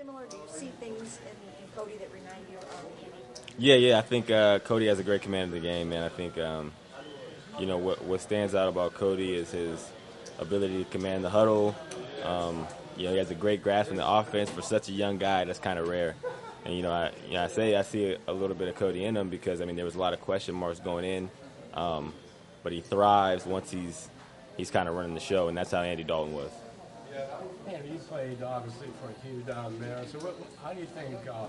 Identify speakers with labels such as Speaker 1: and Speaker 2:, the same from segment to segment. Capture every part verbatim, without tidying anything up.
Speaker 1: similar? Do you see things in, in Cody that remind you of Andy?
Speaker 2: Yeah, yeah. I think uh, Cody has a great command of the game, man. I think um, you know what what stands out about Cody is his ability to command the huddle. Um, you know, he has a great grasp in the offense for such a young guy. That's kind of rare. And you know, I you know, I say I see a, a little bit of Cody in him because I mean there was a lot of question marks going in, um, but he thrives once he's he's kind of running the show, and that's how Andy Dalton was.
Speaker 3: Man, you played obviously for Hugh down there. So, what, how do you think? Uh,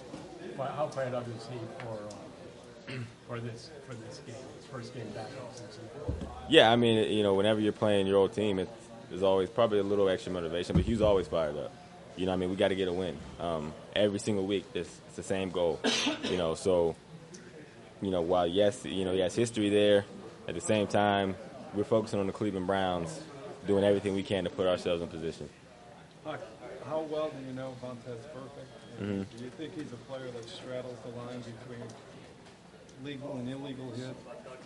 Speaker 3: how fired up is he for uh, for this for this game? His first game back in Cincinnati.
Speaker 2: Yeah, I mean, you know, whenever you're playing your old team, it's, there's always probably a little extra motivation, but Hugh's always fired up. You know, I mean, we got to get a win. Um, every single week, it's, it's the same goal. You know, so, you know, while, yes, you know, he has history there, at the same time, we're focusing on the Cleveland Browns, doing everything we can to put ourselves in position.
Speaker 4: How well do you know Vontaze Burfict?
Speaker 2: Mm-hmm.
Speaker 4: Do you think he's a player that straddles the line between legal and illegal hit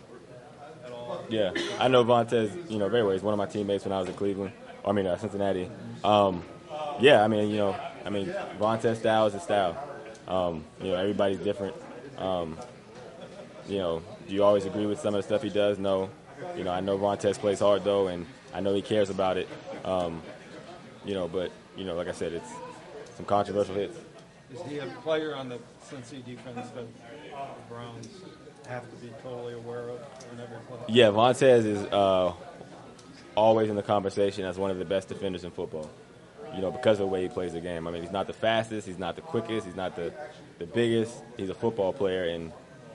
Speaker 4: at all?
Speaker 2: Yeah, I know Vontaze, you know, very well. He's one of my teammates when I was in Cleveland, I mean, uh, Cincinnati. Um, yeah, I mean, you know, I mean, Vontaze style is his style. Um, you know, everybody's different. Um, you know, do you always agree with some of the stuff he does? No. You know, I know Vontaze plays hard, though, and I know he cares about it. Um, you know, but, you know, like I said, it's some controversial hits.
Speaker 4: Is he a player on the Cincy defense that the Browns have to be totally aware of whenever he plays?
Speaker 2: Yeah, Vontaze is uh, always in the conversation as one of the best defenders in football, you know, because of the way he plays the game. I mean, he's not the fastest, he's not the quickest, he's not the, the biggest. He's a football player, and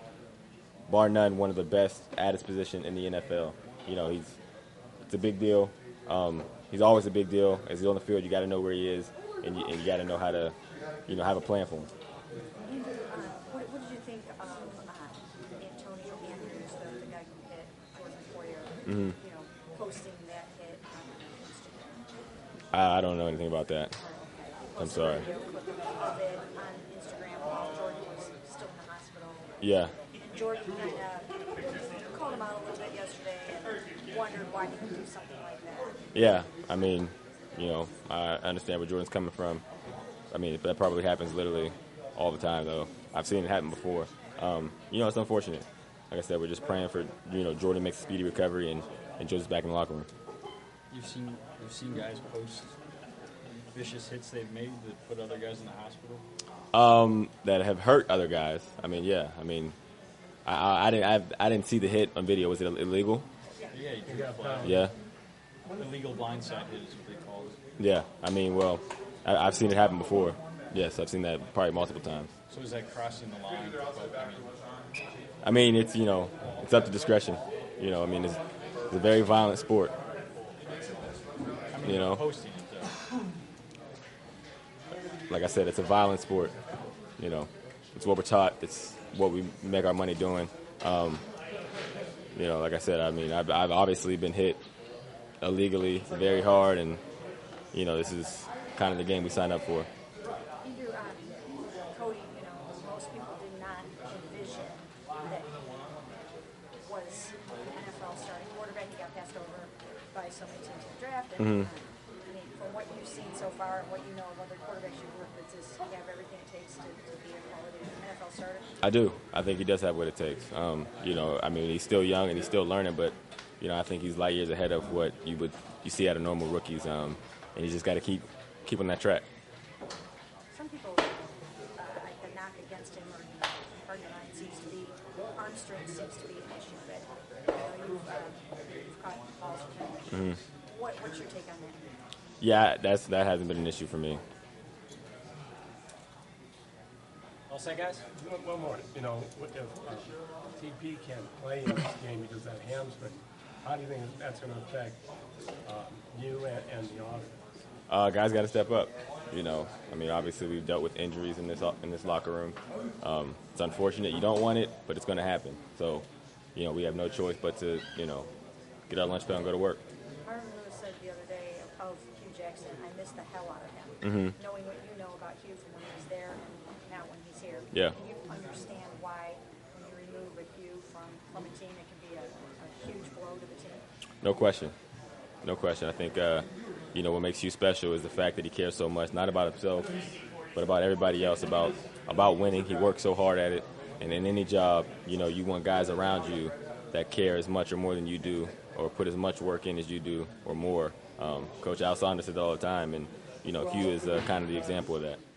Speaker 2: bar none, one of the best at his position in the N F L. You know, he's it's a big deal. Um, he's always a big deal. As he's on the field, you got to know where he is, and you, and you got to know how to, you know, have a plan for him.
Speaker 1: Andrew, uh, what, what did you think of uh, Antonio Andrews, the, the guy who hit Jordan Poyer,
Speaker 2: Mm-hmm.
Speaker 1: you know, posting that hit on Instagram?
Speaker 2: I, I don't know anything about that.
Speaker 1: Okay.
Speaker 2: I'm sorry.
Speaker 1: Video clip of it on Instagram while Jordan was still in the hospital.
Speaker 2: Yeah.
Speaker 1: And Jordan kind of called him out a little bit yesterday and wondered why he would do something like that.
Speaker 2: Yeah, I mean, you know, I understand where Jordan's coming from. I mean, that probably happens literally all the time, though. I've seen it happen before. Um, you know, it's unfortunate. Like I said, we're just praying for, you know, Jordan makes a speedy recovery and, and Joseph's back in the locker room.
Speaker 5: You've seen you've seen guys post vicious hits they've made that put other guys in the hospital?
Speaker 2: Um, that have hurt other guys. I mean, yeah. I mean, I, I, I didn't I, I didn't see the hit on video. Was it illegal?
Speaker 5: Yeah, you can get blind.
Speaker 2: Yeah.
Speaker 5: Illegal blindside hit is what they call it.
Speaker 2: Yeah. I mean, well, I, I've seen it happen before. Yes, I've seen that probably multiple times.
Speaker 5: So is that crossing the line?
Speaker 2: I mean, it's, you know, it's up to discretion. You know, I mean, it's, it's a very violent sport.
Speaker 5: I mean,
Speaker 2: you know,
Speaker 5: posting it though.
Speaker 2: Like I said, it's a violent sport. You know, it's what we're taught. It's what we make our money doing. Um, you know, like I said, I mean, I've, I've obviously been hit illegally very hard, and, you know, this is kind of the game we signed up for.
Speaker 1: Andrew, um, Cody, you know, most people did not envision that he was an N F L starting quarterback. He got passed over by so many teams in the draft. And,
Speaker 2: Mm-hmm.
Speaker 1: uh, I mean, from what you've seen so far and what you know of other quarterbacks you've worked with, does he have everything it takes to, to be a quality N F L starter?
Speaker 2: I do. I think he does have what it takes. Um, you know, I mean, he's still young and he's still learning, but, you know, I think he's light years ahead of what you would you see out of normal rookies, um, and he's just got to keep keep on that track.
Speaker 1: Some people, uh, like the knock against him or the argument seems to be arm strength seems to be an issue. But you know, you've, uh, you've caught balls with him.
Speaker 2: Mm-hmm.
Speaker 1: What, what's your take on that?
Speaker 2: Yeah, that's that hasn't been an issue for me.
Speaker 5: All set, guys?
Speaker 3: One, one more. You know, if uh, T P can't play in this game because of that hamstring, how do you think that's going to affect um, you and, and the offense?
Speaker 2: Uh, guys got to step up. You know, I mean, obviously we've dealt with injuries in this in this locker room. Um, it's unfortunate. You don't want it, but it's going to happen. So, you know, we have no choice but to, you know, get our lunch pail and go to work.
Speaker 1: Marvin Lewis said the other day of Hugh Jackson, I miss the hell out of him.
Speaker 2: Mm-hmm.
Speaker 1: Knowing what you know about Hugh from when he was there and now when he's here.
Speaker 2: Yeah.
Speaker 1: Can you understand why when you remove a Hugh from, from a team, it can be a, a huge blow to the team?
Speaker 2: No question. No question. I think, uh, you know, what makes Hugh special is the fact that he cares so much, not about himself, but about everybody else, about about winning. He works so hard at it. And in any job, you know, you want guys around you that care as much or more than you do, or put as much work in as you do or more. Um, Coach Al Saunders says it all the time, and, you know, Hugh is uh, kind of the example of that.